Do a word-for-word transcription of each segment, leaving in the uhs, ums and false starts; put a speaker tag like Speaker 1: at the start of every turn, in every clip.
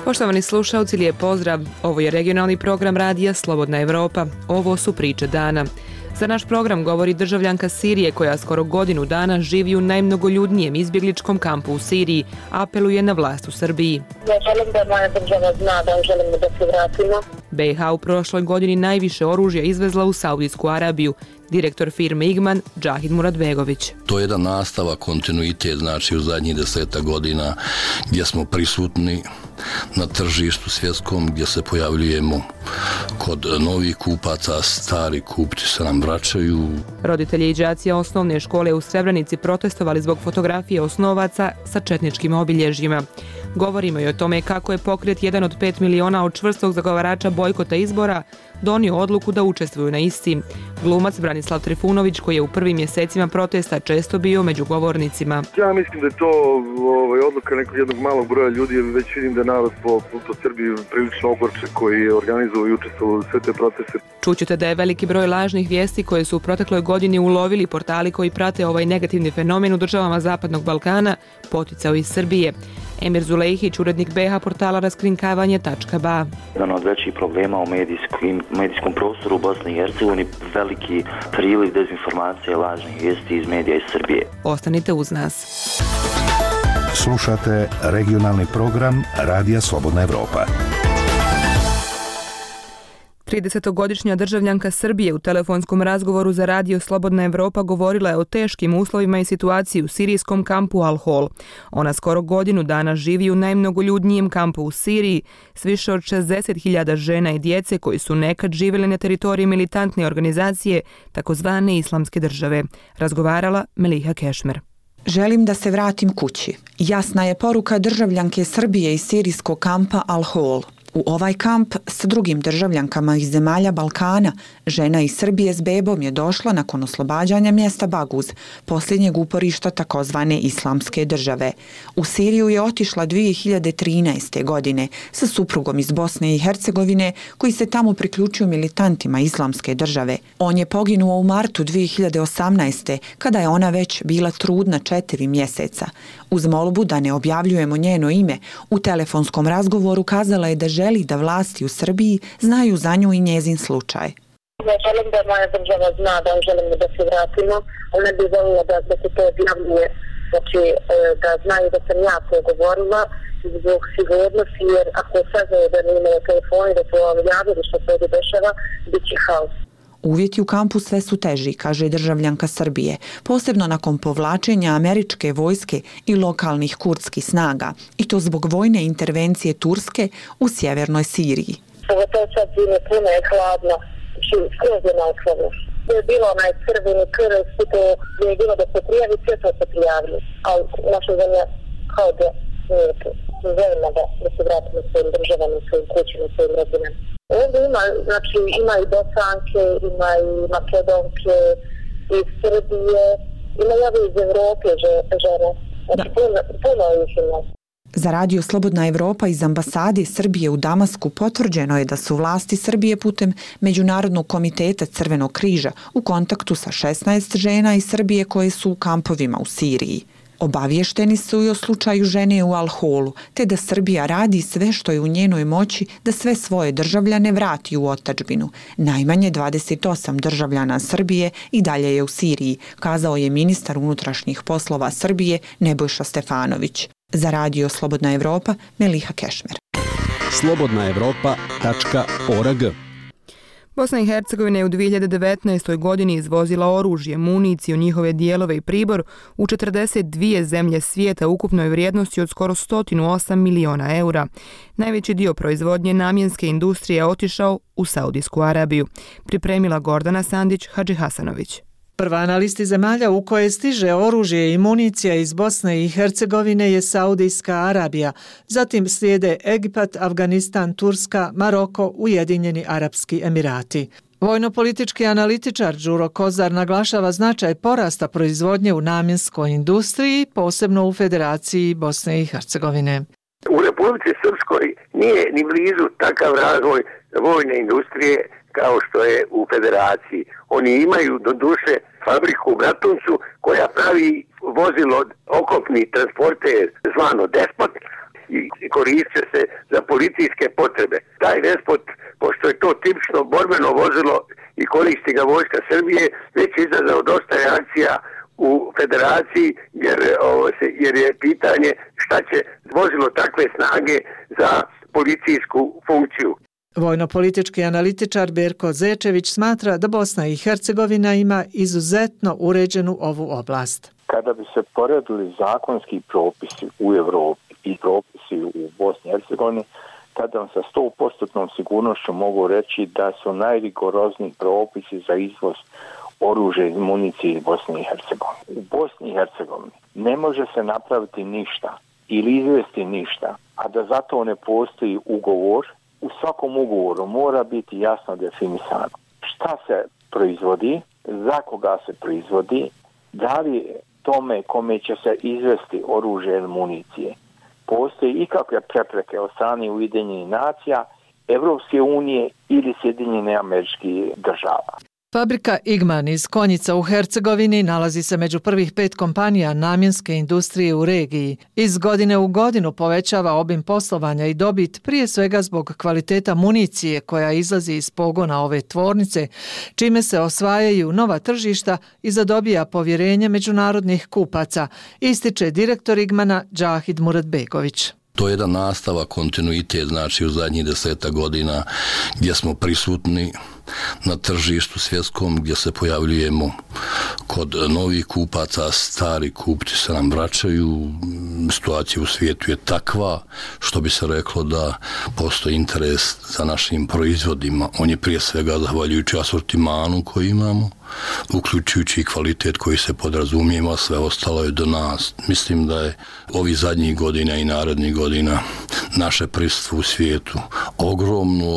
Speaker 1: Poštovani slušalci, lijep pozdrav. Ovo je regionalni program radija Slobodna Evropa. Ovo su priče dana. Za naš program govori državljanka Sirije koja skoro godinu dana živi u najmnogoljudnijem izbjegličkom kampu u Siriji. Apeluje na vlast u Srbiji.
Speaker 2: Ja želim da moja država zna da želimo da se vratimo.
Speaker 1: B i H u prošloj godini najviše oružja izvezla u Saudijsku Arabiju. Direktor firme Igman, Džahid Muradbegović.
Speaker 3: To je jedan nastavak, kontinuitet, znači u zadnjih deseta godina gdje smo prisutni na tržištu svjetskom, gdje se pojavljujemo kod novih kupaca, stari kupci se nam vraćaju.
Speaker 1: Roditelji i đaci osnovne škole u Srebrenici protestovali zbog fotografije osnovaca sa četničkim obilježjima. Govorimo i o tome kako je pokret jedan od pet miliona od čvrstog zagovarača bojkota izbora donio odluku da učestvuju na istim. Glumac Branislav Trifunović, koji je u prvim mjesecima protesta često bio među govornicima.
Speaker 4: Ja mislim da je to ovaj, odluka nekog jednog malog broja ljudi, jer već vidim da je narod po, po Srbiji prilično ogorčen koji je organizovao i učestvovao u sve te proteste.
Speaker 1: Čućete da je veliki broj lažnih vijesti koje su u protekloj godini ulovili portali koji prate ovaj negativni fenomen u državama Zapadnog Balkana poticao iz Srbije. Emir Zulejhić, urednik B i H portala raskrinkavanje tačka ba.
Speaker 5: Jedan od većih problema u medijskim, medijskom prostoru u Bosni i Hercegovini veliki priliv dezinformacije i lažnih vijesti iz medija iz Srbije.
Speaker 1: Ostanite uz nas.
Speaker 6: Slušate regionalni program Radija Slobodna Evropa.
Speaker 1: tridesetogodišnja državljanka Srbije u telefonskom razgovoru za Radio Slobodna Evropa govorila je o teškim uslovima i situaciji u sirijskom kampu Al-Hol. Ona skoro godinu dana živi u najmnogoljudnijem kampu u Siriji s više od šezdeset hiljada žena i djece koji su nekad živjeli na teritoriji militantne organizacije takozvane Islamske države. Razgovarala Meliha Kešmer.
Speaker 7: Želim da se vratim kući. Jasna je poruka državljanke Srbije iz sirijskog kampa Al-Hol. U ovaj kamp s drugim državljankama iz zemalja Balkana, žena iz Srbije s bebom je došla nakon oslobađanja mjesta Baguz, posljednjeg uporišta takozvane Islamske države. U Siriju je otišla dvije hiljade trinaeste. godine sa suprugom iz Bosne i Hercegovine koji se tamo priključio militantima Islamske države. On je poginuo u martu dvije hiljade osamnaeste. kada je ona već bila trudna četiri mjeseca. Uz molbu da ne objavljujemo njeno ime, u telefonskom razgovoru kazala je da želi da vlasti u Srbiji znaju za nju i njezin slučaj.
Speaker 2: Ja želim da moja država zna da želimo da se vratimo, ali ne bih volila da, da se to objavljuje, znači da znaju da sam ja to govorila zbog sigurnosti, jer ako saznaju da ne imaju telefoni, da to objavili što se ovdje dešava, bit će haos.
Speaker 7: Uvjeti u kampu sve su teži, kaže državljanka Srbije, posebno nakon povlačenja američke vojske i lokalnih kurdskih snaga, i to zbog vojne intervencije Turske u sjevernoj Siriji.
Speaker 2: Pogotovo sad zime, puno je hladno, skroz je naokladno. Je bilo onaj crveni krv, svi to je bilo da se prijavi, sve to se prijavili, ali naša zemlja kao da nije to. Želimo da, da se vratimo svojim državama, svojim kućima, svojim rodinama. Ovdje ima, znači, ima i Bosanke, ima i Makedonke, iz Srbije, ima i iz Evrope žene. Znači, puno, puno ih ima.
Speaker 7: Za Radio Slobodna Evropa iz ambasade Srbije u Damasku potvrđeno je da su vlasti Srbije putem Međunarodnog komiteta Crvenog križa u kontaktu sa šesnaest žena iz Srbije koje su u kampovima u Siriji. Obavješteni su i o slučaju žene u Al-Holu, te da Srbija radi sve što je u njenoj moći da sve svoje državljane vrati u otadžbinu. Najmanje dvadeset osam državljana Srbije i dalje je u Siriji, kazao je ministar unutrašnjih poslova Srbije Nebojša Stefanović. Za Radio Slobodna Evropa, Meliha Kešmer.
Speaker 8: slobodna evropa tačka org.
Speaker 1: Bosna i Hercegovina je u dvije hiljade devetnaestoj. godini izvozila oružje, municiju, njihove dijelove i pribor u četrdeset dvije zemlje svijeta ukupnoj vrijednosti od skoro sto osam miliona eura. Najveći dio proizvodnje namjenske industrije je otišao u Saudijsku Arabiju. Pripremila Gordana Sandić Hadžihasanović.
Speaker 9: Prva na listi zemalja u koje stiže oružje i municija iz Bosne i Hercegovine je Saudijska Arabija. Zatim slijede Egipat, Afganistan, Turska, Maroko, Ujedinjeni Arapski Emirati. Vojnopolitički analitičar Đuro Kozar naglašava značaj porasta proizvodnje u namjenskoj industriji, posebno u Federaciji Bosne i Hercegovine.
Speaker 10: U Republici Srpskoj nije ni blizu takav razvoj vojne industrije kao što je u Federaciji. Oni imaju do duše fabriku u Bratuncu koja pravi vozilo okopni transporter zvano Despot i koriste se za policijske potrebe. Taj Despot, pošto je to tipično borbeno vozilo i koristi ga vojska Srbije, već je izazvao dosta reakcija u federaciji, jer, jer je pitanje šta će vozilo takve snage za policijsku funkciju.
Speaker 9: Vojno-politički analitičar Berko Zečević smatra da Bosna i Hercegovina ima izuzetno uređenu ovu oblast.
Speaker 11: Kada bi se poredili zakonski propisi u Evropi i propisi u Bosni i Hercegovini, tada vam sa sto posto sigurnošću mogu reći da su najrigorozniji propisi za izvoz oružja i municije iz Bosne i Hercegovine. U Bosni i Hercegovini ne može se napraviti ništa ili izvesti ništa, a da zato ne postoji ugovor. U svakom ugovoru mora biti jasno definisano šta se proizvodi, za koga se proizvodi, da li tome kome će se izvesti oružje ili municije postoji ikakve prepreke od strane Ujedinjenih nacija, Evropske unije ili Sjedinjenih Američkih Država.
Speaker 9: Fabrika Igman iz Konjica u Hercegovini nalazi se među prvih pet kompanija namjenske industrije u regiji. Iz godine u godinu povećava obim poslovanja i dobit, prije svega zbog kvaliteta municije koja izlazi iz pogona ove tvornice, čime se osvajaju nova tržišta i zadobija povjerenje međunarodnih kupaca, ističe direktor Igmana Džahid Muratbegović.
Speaker 3: To je jedan nastavak, kontinuitet, znači u zadnjih deseta godina gdje smo prisutni na tržištu svjetskom, gdje se pojavljujemo kod novih kupaca, stari kupci se nam vraćaju, situacija u svijetu je takva, što bi se reklo da postoji interes za našim proizvodima. On je prije svega zahvaljujući asortimanu koji imamo, uključujući kvalitet koji se podrazumijeva, sve ostalo je do nas. Mislim da je ovih zadnjih godina i narednih godina naše prisustvo u svijetu ogromno,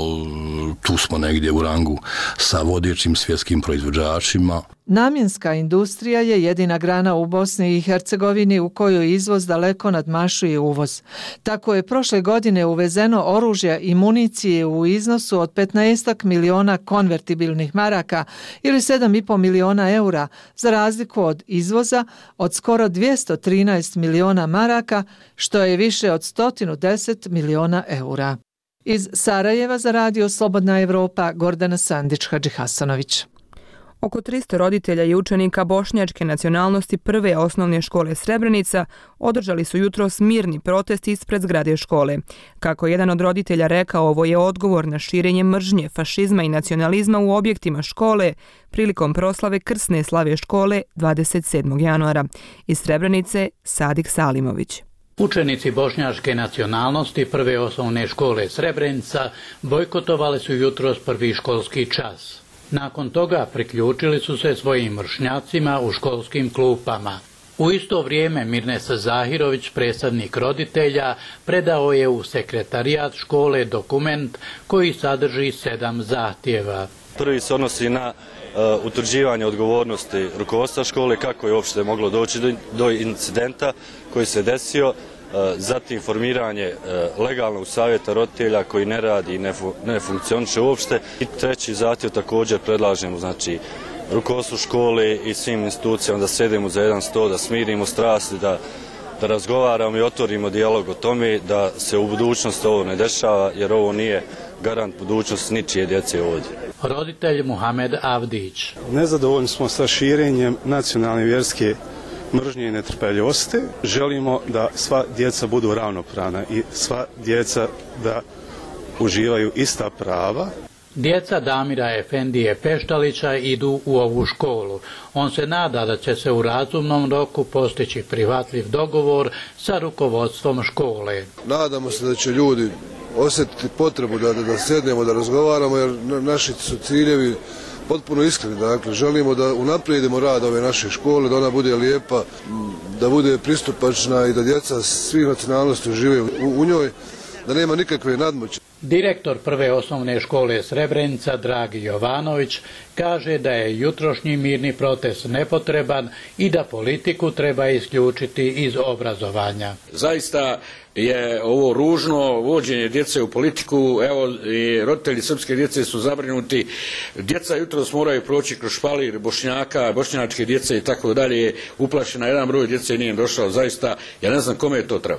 Speaker 3: tu smo negdje u rangu sa vodećim svjetskim proizvođačima.
Speaker 9: Namjenska industrija je jedina grana u Bosni i Hercegovini u kojoj izvoz daleko nadmašuje uvoz. Tako je prošle godine uvezeno oružja i municije u iznosu od petnaest miliona konvertibilnih maraka ili sedam i po miliona eura, za razliku od izvoza od skoro dvjesto trinaest miliona maraka, što je više od sto deset miliona eura. Iz Sarajeva za radio Slobodna Evropa, Gordana Sandić-Hadžihasanović.
Speaker 1: Oko tristo roditelja i učenika bošnjačke nacionalnosti prve osnovne škole Srebrenica održali su jutros mirni protest ispred zgrade škole. Kako jedan od roditelja rekao, ovo je odgovor na širenje mržnje, fašizma i nacionalizma u objektima škole prilikom proslave krsne slave škole dvadeset sedmog januara. Iz Srebrenice Sadik Salimović.
Speaker 12: Učenici bošnjačke nacionalnosti prve osnovne škole Srebrenica bojkotovali su jutros prvi školski čas. Nakon toga priključili su se svojim vršnjacima u školskim klupama. U isto vrijeme Mirnesa Zahirović, predstavnik roditelja, predao je u sekretarijat škole dokument koji sadrži sedam zahtjeva.
Speaker 13: Prvi se odnosi na uh, utvrđivanje odgovornosti rukovodstva škole, kako je uopšte moglo doći do, do incidenta koji se desio. Zatim formiranje legalnog savjeta roditelja koji ne radi i ne, fu, ne funkcioniše uopšte. I treći zahtjev također predlažemo, znači, rukovodstvu škole i svim institucijama da sedemo za jedan sto, da smirimo strasti, da, da razgovaramo i otvorimo dijalog o tome, da se u budućnosti ovo ne dešava, jer ovo nije garant budućnosti ničije djece ovdje.
Speaker 12: Roditelj Muhamed Avdić.
Speaker 14: Nezadovoljni smo sa širenjem nacionalne vjerske mržnje i netrpeljivosti. Želimo da sva djeca budu ravnopravna i sva djeca da uživaju ista prava.
Speaker 12: Djeca Damira Efendije Peštalića idu u ovu školu. On se nada da će se u razumnom roku postići prihvatljiv dogovor sa rukovodstvom škole.
Speaker 15: Nadamo se da će ljudi osjetiti potrebu da, da, da sednemo, da razgovaramo, jer naši su ciljevi potpuno iskreni. Dakle, želimo da unaprijedimo rad ove naše škole, da ona bude lijepa, da bude pristupačna i da djeca svih nacionalnosti žive u, u njoj, da nema nikakve nadmoći.
Speaker 12: Direktor prve osnovne škole Srebrenica, Dragi Jovanović, kaže da je jutrošnji mirni protest nepotreban i da politiku treba isključiti iz obrazovanja.
Speaker 16: Zaista je ovo ružno vođenje djece u politiku. Evo, i roditelji srpske djece su zabrinuti. Djeca jutros moraju proći kroz špalir Bošnjaka, bošnjačke djece i tako dalje. Uplašena jedan broj djece nije došao. Zaista, ja ne znam kome to treba.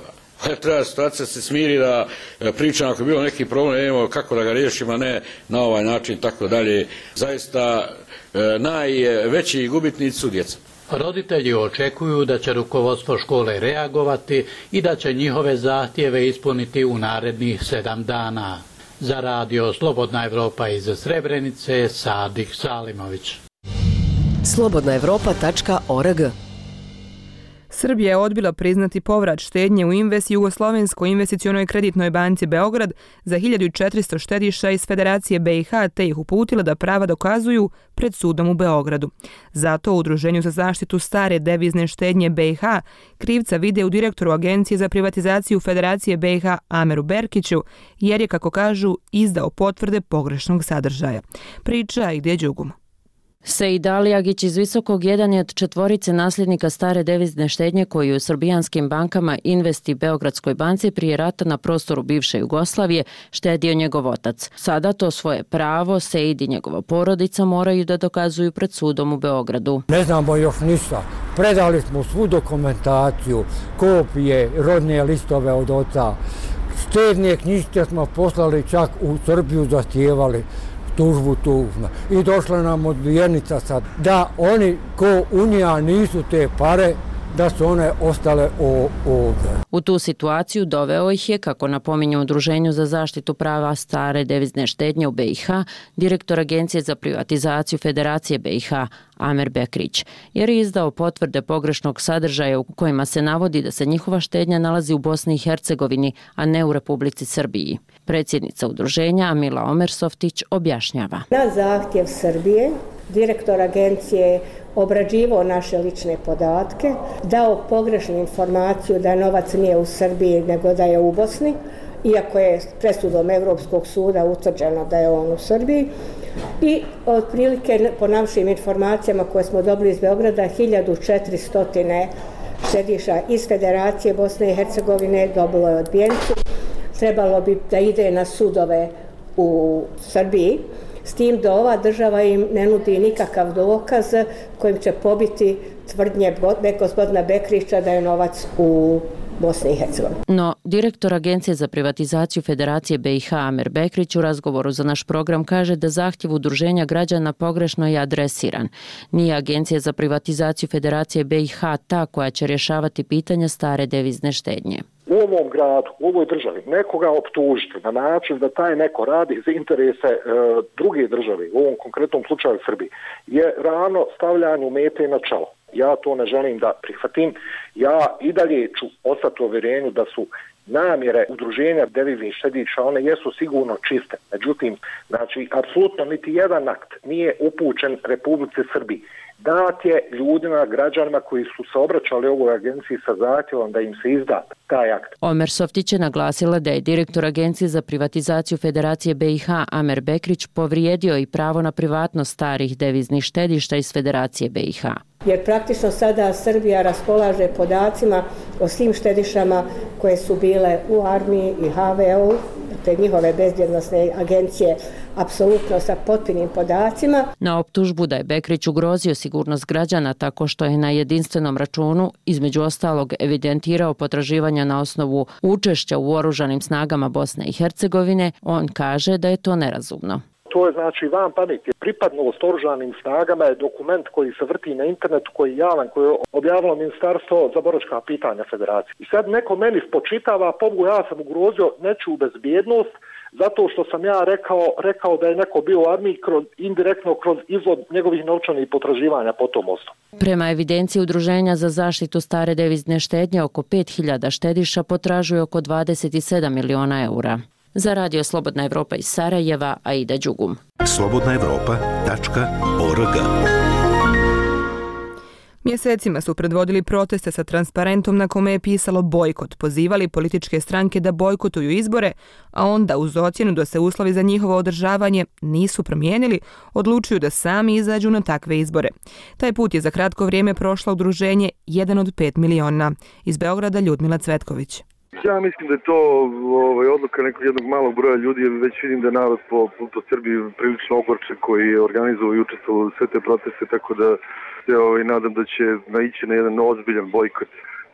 Speaker 16: treba situacija se smiri da pričam ako je bilo neki problem, evo kako da ga riješimo, ne na ovaj način, tako dalje. Zaista najveći gubitnici su djeca.
Speaker 12: Roditelji očekuju da će rukovodstvo škole reagovati i da će njihove zahtjeve ispuniti u narednih sedam dana. Za radio Slobodna Evropa iz Srebrenice, Sadik Salimović.
Speaker 17: slobodna evropa tačka org.
Speaker 1: Srbija je odbila priznati povrat štednje u Invest Jugoslovenskoj investicionoj kreditnoj banci Beograd za hiljadu četiristo štediša iz Federacije B i H te ih uputila da prava dokazuju pred sudom u Beogradu. Zato u Udruženju za zaštitu stare devizne štednje B i H krivca vide u direktoru Agencije za privatizaciju Federacije B i H Ameru Berkiću jer je, kako kažu, izdao potvrde pogrešnog sadržaja. Priča i gdje Đugum.
Speaker 18: Sejid Alijagić iz Visokog jedan je od četvorice nasljednika stare devizne štednje koji u srbijanskim bankama Invest i Beogradskoj banci prije rata na prostoru bivše Jugoslavije štedio njegov otac. Sada to svoje pravo Sejid i njegova porodica moraju da dokazuju pred sudom u Beogradu.
Speaker 19: Ne znamo još ništa. Predali smo svu dokumentaciju, kopije, rodne listove od oca. Štedne knjižice smo poslali, čak u Srbiju zahtijevali tužbu tužna. I došla nam odbijenica sad da oni ko Unija nisu te pare, da su one ostale ovdje.
Speaker 18: U tu situaciju doveo ih je, kako napominje Udruženju za zaštitu prava stare devizne štednje u B i H, direktor Agencije za privatizaciju Federacije B i H Amer Bekrić, jer je izdao potvrde pogrešnog sadržaja u kojima se navodi da se njihova štednja nalazi u Bosni i Hercegovini, a ne u Republici Srbiji. Predsjednica udruženja Amila Omersoftić objašnjava.
Speaker 20: Na zahtjev Srbije direktor agencije obrađivao naše lične podatke, dao pogrešnu informaciju da novac nije u Srbiji nego da je u Bosni, iako je presudom Europskog suda utvrđeno da je on u Srbiji. I otprilike po našim informacijama koje smo dobili iz Beograda, hiljadu četiristo štediša iz Federacije Bosne i Hercegovine dobilo je odbijenicu. Trebalo bi da ide na sudove u Srbiji, s tim da ova država im ne nudi nikakav dokaz kojim će pobiti tvrdnje gospodina Bekrića da je novac u Bosni i Hercegovini.
Speaker 18: No, direktor Agencije za privatizaciju Federacije B i H Amer Bekrić u razgovoru za naš program kaže da zahtjev udruženja građana pogrešno je adresiran. Nije Agencija za privatizaciju Federacije B i H ta koja će rješavati pitanja stare devizne štednje.
Speaker 21: U ovom gradu, u ovoj državi, nekoga optužiti na način da taj neko radi za interese e, druge države, u ovom konkretnom slučaju Srbiji, je rano stavljanju mete na čelo. Ja to ne želim da prihvatim. Ja i dalje ću ostati u uvjerenju da su namjere udruženja deviznih štediša, one jesu sigurno čiste. Međutim, znači, apsolutno niti jedan akt nije upućen Republici Srbiji. Dat je ljudima, građanima koji su se obraćali ovoj agenciji sa zahtjevom da im se izda taj akt.
Speaker 18: Omersoftić je naglasila da je direktor Agencije za privatizaciju Federacije B i H Amer Bekrić povrijedio i pravo na privatnost starih deviznih štedišta iz Federacije B i H.
Speaker 20: Jer praktično sada Srbija raspolaže podacima o svim štedišama koje su bile u armiji i H V O, te njihove bezbjednosne agencije, apsolutno sa potpunim podacima.
Speaker 18: Na optužbu da je Bekrić ugrozio sigurnost građana tako što je na jedinstvenom računu između ostalog evidentirao potraživanja na osnovu učešća u oružanim snagama Bosne i Hercegovine, on kaže da je to nerazumno.
Speaker 21: To je znači van pameti. Pripadnost oružanim snagama je dokument koji se vrti na internetu, koji je javan, koji je objavilo Ministarstvo za boračka pitanja Federacije. I sad neko meni spočitava, pobogu ja sam ugrozio nečiju bezbjednost, zato što sam ja rekao, rekao da je neko bio u armiji kroz, indirektno kroz izvod njegovih novčanih potraživanja po tom osnovu.
Speaker 18: Prema evidenciji Udruženja za zaštitu stare devizne štednje, oko pet hiljada štediša potražuje oko dvadeset sedam miliona eura. Za radio Slobodna Evropa iz Sarajeva, Aida Đugum.
Speaker 6: slobodna evropa tačka org.
Speaker 1: Mjesecima su predvodili proteste sa transparentom na kome je pisalo bojkot, pozivali političke stranke da bojkotuju izbore, a onda uz ocjenu da se uslovi za njihovo održavanje nisu promijenili, odlučuju da sami izađu na takve izbore. Taj put je za kratko vrijeme prošlo udruženje jedan od pet miliona. Iz Beograda Ljudmila Cvetković.
Speaker 4: Ja mislim da je to ovaj, odluka nekog jednog malog broja ljudi, jer već vidim da je narod po, po Srbiji prilično ogorčen koji je organizovao i učestvovao sve te proteste, tako da se ovaj, nadam da će naići na jedan ozbiljan bojkot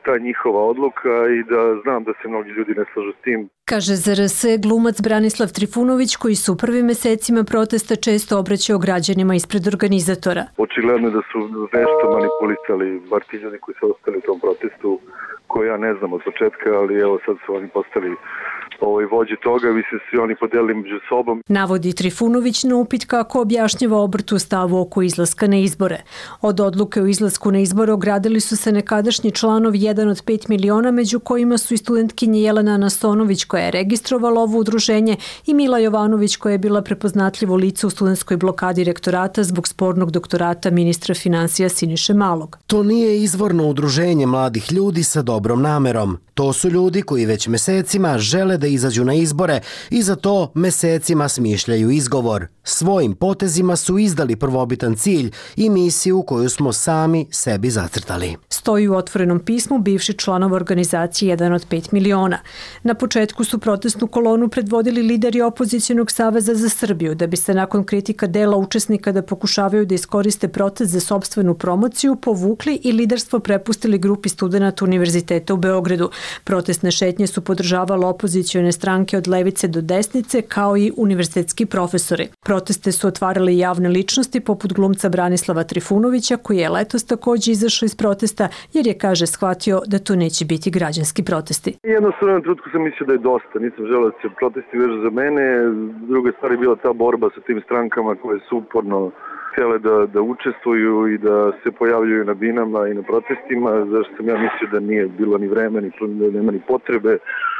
Speaker 4: ta njihova odluka i da znam da se mnogi ljudi ne slažu s tim.
Speaker 5: Kaže Z R S glumac Branislav Trifunović, koji su u prvim mesecima protesta često obraćao građanima ispred organizatora.
Speaker 4: Očigledno da su nešto manipulisali, bar ti ljudi koji su ostali u tom protestu, koje ja ne znam od početka, ali evo sad su oni postali ovaj vođe toga, vi se svi oni podelili među sobom.
Speaker 5: Navodi Trifunović na upit kako objašnjava obrt u stavu oko izlaska na izbore. Od odluke o izlasku na izbore ogradili su se nekadašnji članovi jedan od pet miliona, među kojima su i studentkinje Jelena Anasonović, koja je registrovala ovo udruženje, i Mila Jovanović, koja je bila prepoznatljivo lice u studentskoj blokadi rektorata zbog spornog doktorata ministra finansija Siniše Malog.
Speaker 22: To nije izvorno udruženje mladih ljudi sa dobrom namerom. To su ljudi koji već mesecima žele da izađu na izbore i za to mesecima smišljaju izgovor. Svojim potezima su izdali prvobitan cilj i misiju koju smo sami sebi zacrtali.
Speaker 5: Stoji u otvorenom pismu bivši članov organizacije jedan od pet miliona. Na početku su protestnu kolonu predvodili lideri opozicionog saveza za Srbiju, da bi se nakon kritika dela učesnika da pokušavaju da iskoriste protest za sopstvenu promociju povukli i liderstvo prepustili grupi studenata Univerziteta u Beogradu. Protestne šetnje su podržavale opozicione stranke od levice do desnice, kao i univerzitetski profesori. Proteste su otvarale javne ličnosti poput glumca Branislava Trifunovića, koji je letos također izašao iz protesta jer je, kaže, shvatio da to neće biti građanski protesti.
Speaker 4: Jednostavno na trenutku sam mislio da je dosta, nisam želeo da se protesti vežu za mene. Druga stvar je bila ta borba sa tim strankama koje su uporno htjele da, da učestvuju i da se pojavljuju na binama i na protestima, zašto sam ja mislio da nije bilo ni vreme, ni, da nema ni potrebe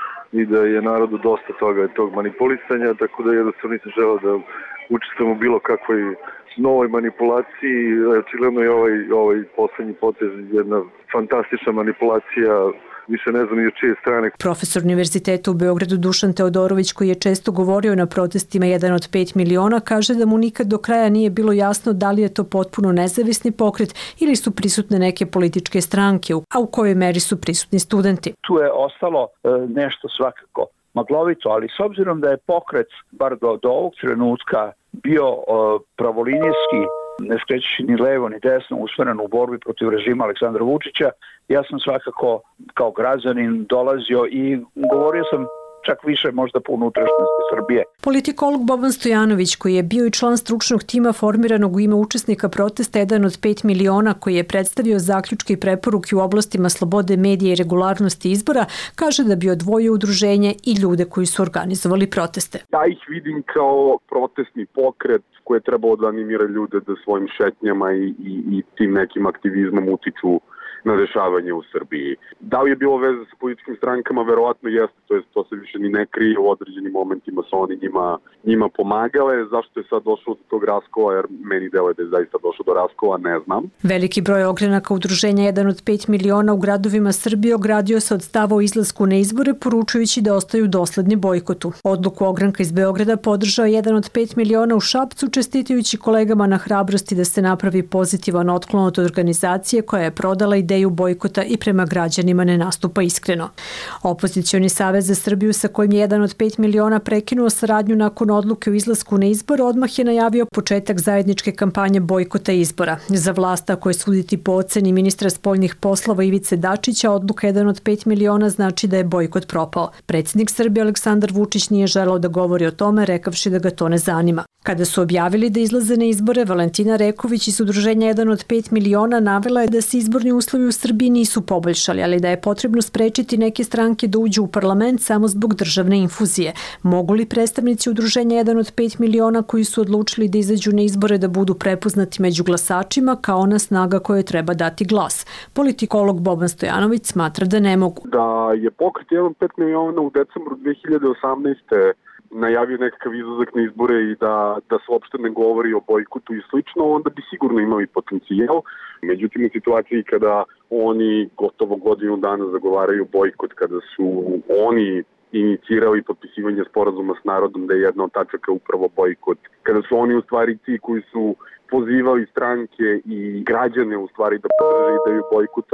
Speaker 4: i da je narodu dosta toga tog manipulisanja, tako da jednostavno nisam želeo da učestvujem u bilo kakvoj novoj manipulaciji. Očigledno je ovaj, ovaj poslednji potez jedna fantastična manipulacija, više ne znam i od čije strane.
Speaker 5: Profesor Univerziteta u Beogradu Dušan Teodorović, koji je često govorio na protestima jedan od pet miliona, kaže da mu nikad do kraja nije bilo jasno da li je to potpuno nezavisni pokret ili su prisutne neke političke stranke, a u kojoj meri su prisutni studenti.
Speaker 23: Tu je ostalo e, nešto svakako maglovito, ali s obzirom da je pokret, bar do, do ovog trenutka, bio e, pravolinijski, ne skrećući ni levo ni desno, usmeren u borbi protiv režima Aleksandra Vučića, ja sam svakako kao građanin dolazio i govorio sam čak više možda po unutrašnjosti Srbije.
Speaker 5: Politikolog Boban Stojanović, koji je bio i član stručnog tima formiranog u ime učesnika protesta jedan od pet miliona, koji je predstavio zaključke i preporuke u oblastima slobode medija i regularnosti izbora, kaže da bi odvojio udruženje i ljude koji su organizovali proteste.
Speaker 24: Ja ih vidim kao protestni pokret koji je trebao da animira ljude da svojim šetnjama i, i, i tim nekim aktivizmom utiču na dešavanje u Srbiji. Da li je bilo veze sa političkim strankama? Verovatno jeste, to je to se više ni ne krije, u određenim momentima su oni njima, njima pomagale. Zašto je sad došlo do tog raskola, jer meni deluje da je zaista došlo do raskola, ne znam.
Speaker 5: Veliki broj ogranaka udruženja jedan od pet miliona u gradovima Srbije ogradio se od stava o izlasku na izbore, poručujući da ostaju dosledni bojkotu. Odluku ogranka iz Beograda podržao jedan od pet miliona u Šapcu, čestitajući kolegama na hrabrosti da se napravi pozitivan otklon od organizacije koja je prodala ideju bojkota i prema građanima ne nastupa iskreno. Opozicioni savez za Srbiju, sa kojim je jedan od pet miliona prekinuo saradnju nakon odluke o izlasku na izbor, odmah je najavio početak zajedničke kampanje bojkota izbora. Za vlast, ako je suditi po oceni ministra spoljnih poslova Ivice Dačića, odluka jedan od pet miliona znači da je bojkot propao. Predsjednik Srbije Aleksandar Vučić nije želeo da govori o tome, rekavši da ga to ne zanima. Kada su objavili da izlaze na izbore, Valentina Reković iz udruženja jedan od pet miliona navela je da se izborni uslovi u Srbiji nisu poboljšali, ali da je potrebno sprečiti neke stranke da uđu u parlament samo zbog državne infuzije. Mogu li predstavnici udruženja jedan od pet miliona koji su odlučili da izađu na izbore da budu prepoznati među glasačima kao ona snaga kojoj treba dati glas? Politikolog Boban Stojanović smatra da ne mogu.
Speaker 24: Da je pokret jedan od pet miliona u decembru dve hiljade osamnaeste. najavio nekakav izlazak na izbore i da, da se uopšte ne govori o bojkotu i slično, onda bi sigurno imali potencijal. Međutim, u situaciji kada oni gotovo godinu dana zagovaraju bojkot, kada su oni inicirali potpisivanje sporazuma s narodom da je jedna od tačaka upravo bojkot, kada su oni u stvari ti koji su pozivali stranke i građane u stvari da podrže ideju bojkota,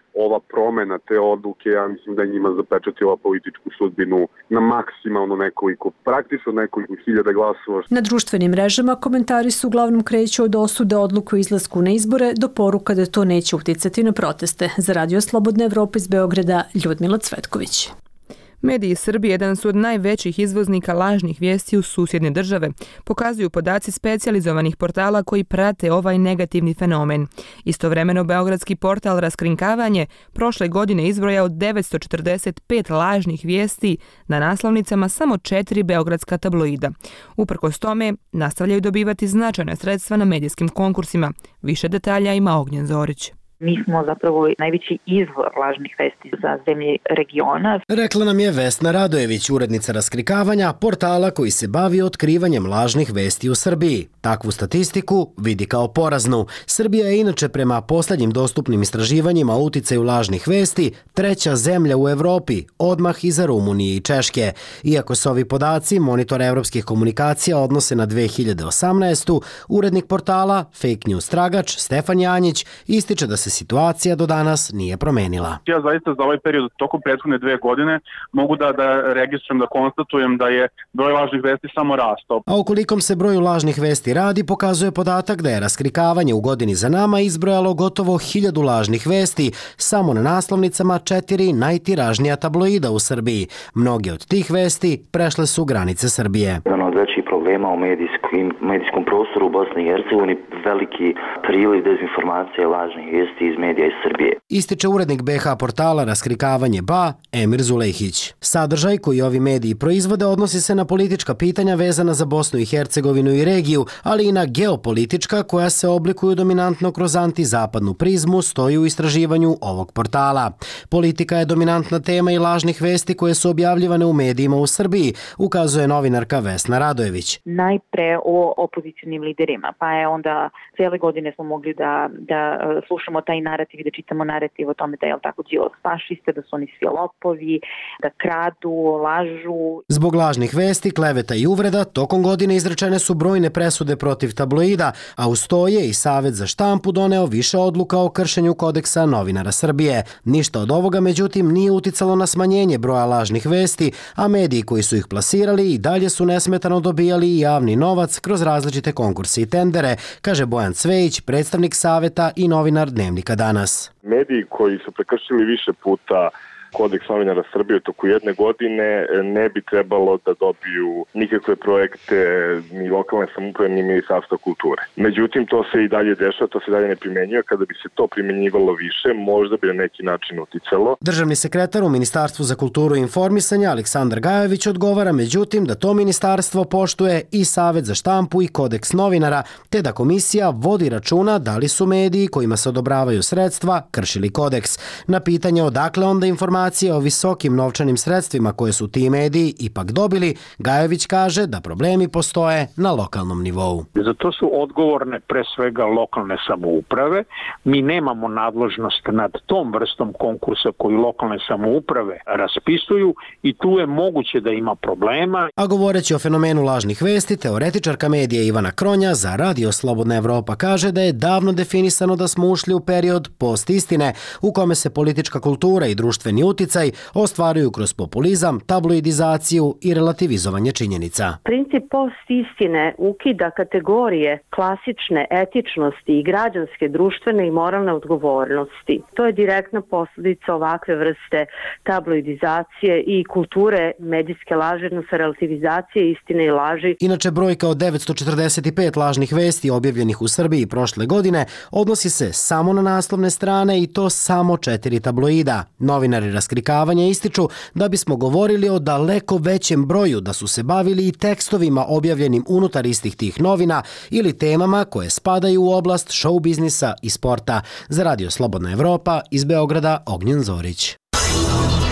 Speaker 24: ova promena te odluke, ja mislim da je njima zapečatila političku sudbinu na maksimalno nekoliko, praktično nekoliko hiljada glasova.
Speaker 5: Na društvenim mrežama komentari su uglavnom kreću od osude odluku o izlasku na izbore do poruka da to neće uticati na proteste. Za Radio Slobodna Evropa iz Beograda, Ljudmila Cvetković.
Speaker 1: Mediji Srbije jedan su od najvećih izvoznika lažnih vijesti u susjedne države, pokazuju podaci specijalizovanih portala koji prate ovaj negativni fenomen. Istovremeno, beogradski portal Raskrinkavanje prošle godine izbrojao devetsto četrdeset pet lažnih vijesti na naslovnicama samo četiri beogradska tabloida. Uprkos tome, nastavljaju dobivati značajna sredstva na medijskim konkursima. Više detalja ima Ognjen Zorić.
Speaker 2: Mi smo zapravo najveći izvor lažnih vesti za zemlje regiona.
Speaker 22: Rekla nam je Vesna Radojević, urednica Raskrikavanja, portala koji se bavi otkrivanjem lažnih vesti u Srbiji. Takvu statistiku vidi kao poraznu. Srbija je inače prema posljednjim dostupnim istraživanjima o uticaju lažnih vesti treća zemlja u Evropi, odmah iza Rumunije i Češke. Iako se ovi podaci Monitora evropskih komunikacija odnose na dve hiljade osamnaestu. urednik portala Fake News Tragač Stefan Janjić ističe da se situacija do danas nije promenila.
Speaker 7: Ja zaista za ovaj period tokom prethodne dve godine mogu da, da registrujem, da konstatujem da je broj lažnih vesti samo rastao.
Speaker 22: A o kolikom se broju lažnih vesti radi, pokazuje podatak da je Raskrikavanje u godini za nama izbrojalo gotovo hiljadu lažnih vesti samo na naslovnicama četiri najtiražnija tabloida u Srbiji. Mnoge od tih vesti prešle su granice Srbije.
Speaker 8: Jedan od većih problema u medijskim, medijskom prostoru u Bosni i Hercegovini veliki priliv dezinformacije i lažnih vijesti iz medija iz Srbije.
Speaker 22: Ističe urednik be ha portala Raskrikavanje B A Emir Zulejhić. Sadržaj koji ovi mediji proizvode odnosi se na politička pitanja vezana za Bosnu i Hercegovinu i regiju, ali i na geopolitička koja se oblikuju dominantno kroz antizapadnu prizmu, stoji u istraživanju ovog portala. Politika je dominantna tema i lažnih vesti koje su objavljivane u medijima u Srbiji, ukazuje novinarka Vesna Radojević.
Speaker 2: Najpre o opozicionim liderima, pa je onda cijele godine smo mogli da, da slušamo taj narativ i da čitamo narativ o tome da je tako Đilas fašiste, da su oni svi lopovi, da kradu, lažu.
Speaker 22: Zbog lažnih vesti, kleveta i uvreda, tokom godine izrečene su brojne presude protiv tabloida, a uz to je i Savet za štampu doneo više odluka o kršenju kodeksa novinara Srbije. Ništa od ovoga, međutim, nije uticalo na smanjenje broja lažnih vesti, a mediji koji su ih plasirali i dalje su nesmetano dobijali javni novac kroz različite konkurse i tendere, kaže Bojan Cvejić, predstavnik Saveta i novinar Dnevnika Danas.
Speaker 24: Mediji koji su prekršili više puta kodeks novinara Srbije u toku jedne godine ne bi trebalo da dobiju nikakve projekte ni lokalne samouprave ni Ministarstva kulture. Međutim, to se i dalje dešava, to se dalje ne primenjuje. Kada bi se to primenjivalo više, možda bi na neki način uticalo.
Speaker 22: Državni sekretar u Ministarstvu za kulturu i informisanje Aleksandar Gajović odgovara, međutim, da to ministarstvo poštuje i Savet za štampu i kodeks novinara, te da komisija vodi računa da li su mediji kojima se odobravaju sredstva kršili kodeks. Na pitanje odakle onda informacija o visokim novčanim sredstvima koje su ti mediji ipak dobili, Gajović kaže da problemi postoje na lokalnom nivou.
Speaker 10: Za to su odgovorne pre svega lokalne samouprave. Mi nemamo nadležnost nad tom vrstom konkursa koju lokalne samouprave raspisuju i tu je moguće da ima problema.
Speaker 22: A govoreći o fenomenu lažnih vesti, teoretičarka medija Ivana Kronja za Radio Slobodna Evropa kaže da je davno definisano da smo ušli u period post-istine u kome se politička kultura i društveni uticaj ostvaruju kroz populizam, tabloidizaciju i relativizovanje činjenica.
Speaker 25: Princip post-istine ukida kategorije klasične etičnosti i građanske, društvene i moralne odgovornosti. To je direktna posljedica ovakve vrste tabloidizacije i kulture medijske laži, odnosno relativizacije istine i laži.
Speaker 22: Inače, brojka od devetsto četrdeset pet lažnih vesti objavljenih u Srbiji prošle godine odnosi se samo na naslovne strane i to samo četiri tabloida. Novinari Raskrikavanja ističu da bismo govorili o daleko većem broju da su se bavili i tekstovima objavljenim unutar istih tih novina ili temama koje spadaju u oblast show biznisa i sporta. Za Radio Slobodna Evropa iz Beograda, Ognjen Zorić.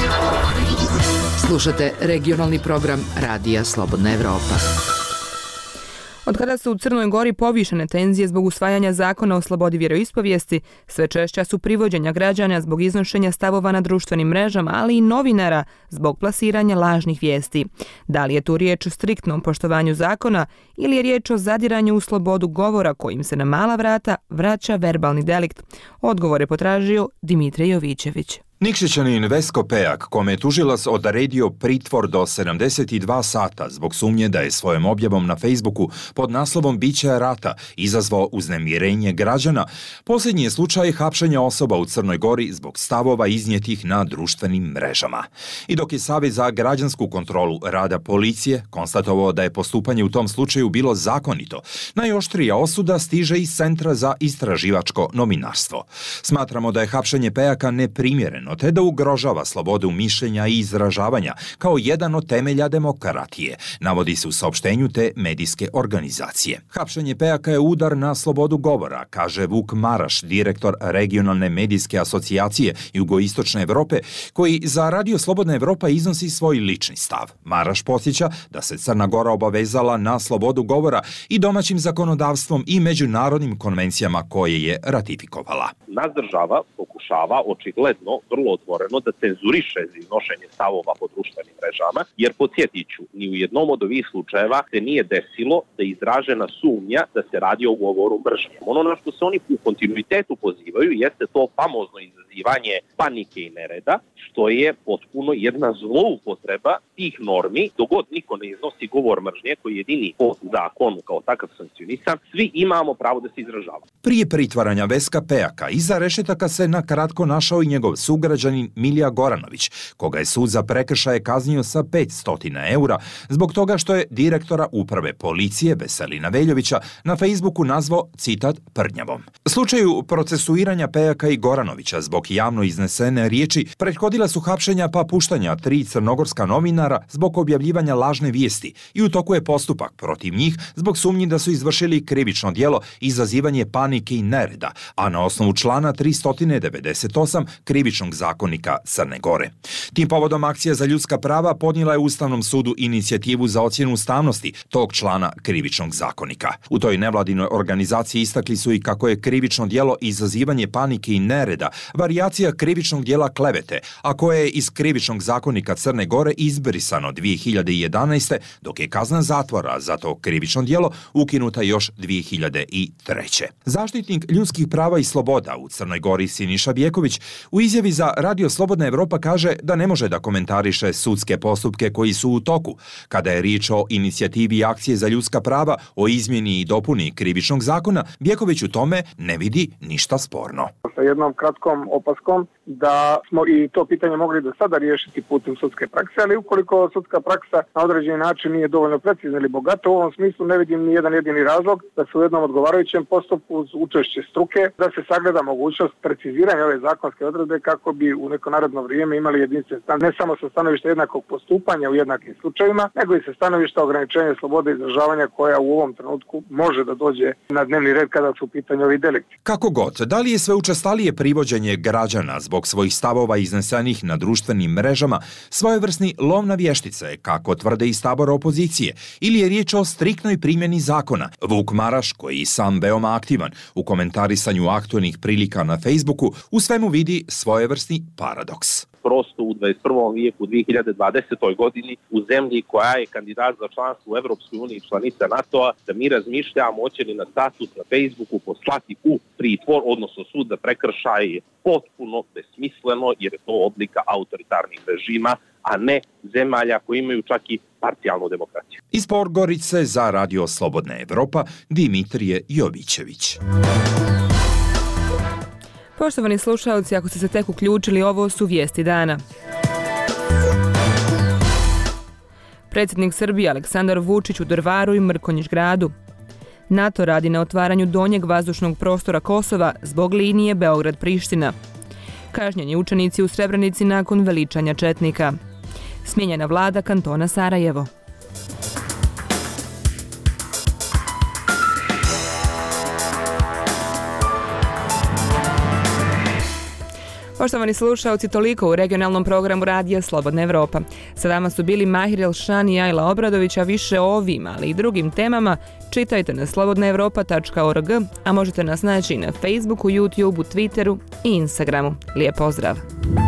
Speaker 26: Slušate regionalni program Radija Slobodna Evropa.
Speaker 1: Od kada su u Crnoj Gori povišene tenzije zbog usvajanja zakona o slobodi vjeroispovijesti, sve češća su privođenja građana zbog iznošenja stavova na društvenim mrežama, ali i novinara zbog plasiranja lažnih vijesti. Da li je tu riječ o striktnom poštovanju zakona ili je riječ o zadiranju u slobodu govora kojim se na mala vrata vraća verbalni delikt? Odgovor je potražio Dimitrij Jovićević.
Speaker 3: Nikšićanin Vesko Pejak, kome je tužilac odredio pritvor do sedamdeset dva sata zbog sumnje da je svojom objavom na Facebooku pod naslovom Biće rata izazvao uznemirenje građana, posljednji je slučaj hapšenja osoba u Crnoj Gori zbog stavova iznijetih na društvenim mrežama. I dok je Savez za građansku kontrolu rada policije konstatovao da je postupanje u tom slučaju bilo zakonito, najoštrija osuda stiže iz Centra za istraživačko novinarstvo. Smatramo da je hapšenje Pejaka neprimjereno te da ugrožava slobodu mišljenja i izražavanja kao jedan od temelja demokratije, navodi se u saopštenju te medijske organizacije. Hapšenje Pejaka je udar na slobodu govora, kaže Vuk Maraš, direktor regionalne medijske asocijacije Jugoistočne Evrope, koji za Radio Slobodna Evropa iznosi svoj lični stav. Maraš podsjeća da se Crna Gora obavezala na slobodu govora i domaćim zakonodavstvom i međunarodnim konvencijama koje je ratifikovala.
Speaker 9: Naš država pokušava očigledno vrlo otvoreno da cenzuriše iznošenje stavova po društvenim mrežama, jer podsjetit ću, ni u jednom od ovih slučajeva se nije desilo da je izražena sumnja da se radi o govoru mržnje. Ono na što se oni u kontinuitetu pozivaju jeste to famozno izazivanje panike i nereda, što je potpuno jedna zloupotreba tih normi. Dogod niko ne iznosi govor mržnje koji je jedini po zakonu kao takav sankcionisan, svi imamo pravo da se izražava.
Speaker 3: Prije pritvaranja Veska Pejaka iza rešetaka se na kratko našao i njegov sugrađanin Milija Goranović, koga je sud za prekršaje kaznio sa petsto eura zbog toga što je direktora uprave policije Veselina Veljovića na Facebooku nazvao, citat, prnjavom. Slučaju procesuiranja Pejaka i Goranovića zbog javno iznesene riječi prethodila su hapšenja pa puštanja tri crnogorska novinara zbog objavljivanja lažne vijesti i u toku je postupak protiv njih zbog sumnji da su izvršili krivično djelo izazivanje panike i nereda, a na osnovu člana tristo devedeset osam krivičnog zakonika Crne Gore. Tim povodom Akcija za ljudska prava podnijela je Ustavnom sudu inicijativu za ocjenu ustavnosti tog člana krivičnog zakonika. U toj nevladinoj organizaciji istakli su i kako je krivično djelo izazivanje panike i nereda varijacija krivičnog djela klevete, a koje je iz krivičnog zakonika Crne Gore izbrisano dvije hiljade jedanaeste, dok je kazna zatvora za to krivično djelo ukinuta još dvije hiljade treće. Zaštitnik ljudskih prava i sloboda u Crnoj Gori Siniša Bjeković u izjavi za Radio Slobodna Evropa kaže da ne može da komentariše sudske postupke koji su u toku. Kada je riječ o inicijativi Akcije za ljudska prava o izmjeni i dopuni krivičnog zakona, Bjeković u tome ne vidi ništa sporno.
Speaker 11: Sa jednom kratkom opaskom da smo i to pitanje mogli do sada riješiti putem sudske prakse, ali ukoliko sudska praksa na određeni način nije dovoljno precizna ili bogata, u ovom smislu ne vidim ni jedan jedini razlog da se u jednom odgovarajućem postupku uz učešće struke da se sagleda mogućnost preciziranja ove zakonske odredbe kako bi u neko naredno vrijeme imali jedinstven stav, ne samo sa stanovišta jednakog postupanja u jednakim slučajevima, nego i sa stanovišta ograničenja slobode izražavanja koja u ovom trenutku može da dođe na dnevni red kada su u pitanju ovi delikti.
Speaker 3: Kako god, da li je sve učestalije privođenje građana zbog svojih stavova iznesenih na društvenim mrežama svojevrsni lov na vještice, kako tvrde iz tabora opozicije, ili je riječ o striktnoj primjeni zakona? Vuk Maraš, koji je sam veoma aktivan u komentarisanju aktualnih prilika na Facebooku, u svemu vidi svojevrsni paradoks.
Speaker 9: Prosto u dvadeset prvom vijeku, u dvije hiljade dvadesetoj godini, u zemlji koja je kandidat za članstvo u Evropskoj uniji, članica NATO-a, da mi razmišljamo hoće li na status na Facebooku poslati u pritvor, odnosno sud za prekršaje, je potpuno besmisleno jer je to odlika autoritarnih režima, a ne zemalja koji imaju čak i parcijalnu demokraciju.
Speaker 3: Iz Podgorice za Radio Slobodna Evropa, Dimitrije Jovićević.
Speaker 1: Poštovani slušalci, ako ste se tek uključili, ovo su vijesti dana. Predsjednik Srbije Aleksandar Vučić u Drvaru i Mrkonjić gradu. NATO radi na otvaranju donjeg vazdušnog prostora Kosova zbog linije Beograd-Priština. Kažnjeni učenici u Srebrenici nakon veličanja četnika. Smijenjena vlada kantona Sarajevo. Poštovani slušaoci, toliko u regionalnom programu Radija Slobodna Evropa. Sa vama su bili Mahir Elšan i Ajla Obradović, a više o ovim, ali i drugim temama čitajte na slobodna evropa tačka org, a možete nas naći na Facebooku, YouTubeu, Twitteru i Instagramu. Lijep pozdrav!